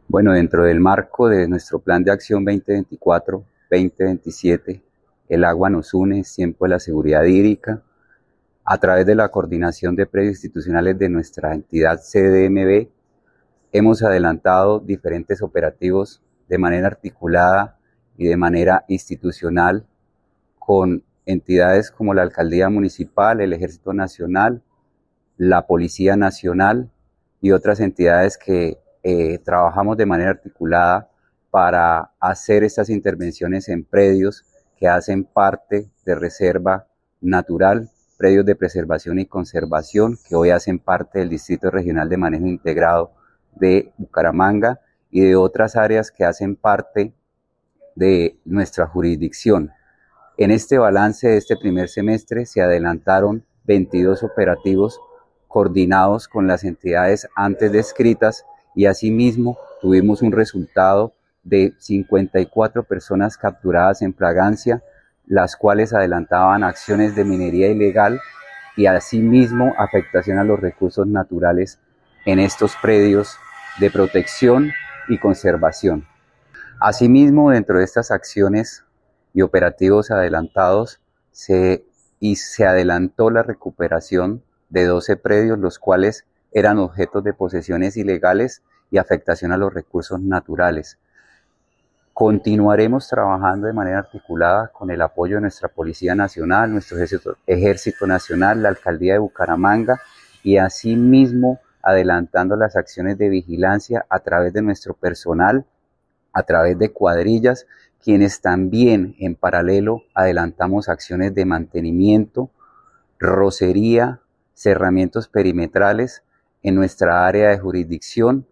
Bueno, dentro del marco de nuestro Plan de Acción 2024-2027, El agua nos une, es tiempo de la seguridad hídrica, a través de la coordinación de predios institucionales de nuestra entidad CDMB, hemos adelantado diferentes operativos de manera articulada y de manera institucional con entidades como la Alcaldía Municipal, el Ejército Nacional, la Policía Nacional y otras entidades que trabajamos de manera articulada para hacer estas intervenciones en predios que hacen parte de reserva natural, predios de preservación y conservación que hoy hacen parte del Distrito Regional de Manejo Integrado de Bucaramanga y de otras áreas que hacen parte de nuestra jurisdicción. En este balance de este primer semestre se adelantaron 22 operativos coordinados con las entidades antes descritas y asimismo tuvimos un resultado de 54 personas capturadas en flagrancia, las cuales adelantaban acciones de minería ilegal y asimismo afectación a los recursos naturales en estos predios de protección y conservación. Asimismo, dentro de estas acciones y operativos adelantados, se adelantó la recuperación de 12 predios, los cuales eran objetos de posesiones ilegales y afectación a los recursos naturales. Continuaremos trabajando de manera articulada con el apoyo de nuestra Policía Nacional, nuestro Ejército Nacional, la Alcaldía de Bucaramanga y asimismo adelantando las acciones de vigilancia a través de nuestro personal, a través de cuadrillas, quienes también en paralelo adelantamos acciones de mantenimiento, rocería, cerramientos perimetrales en nuestra área de jurisdicción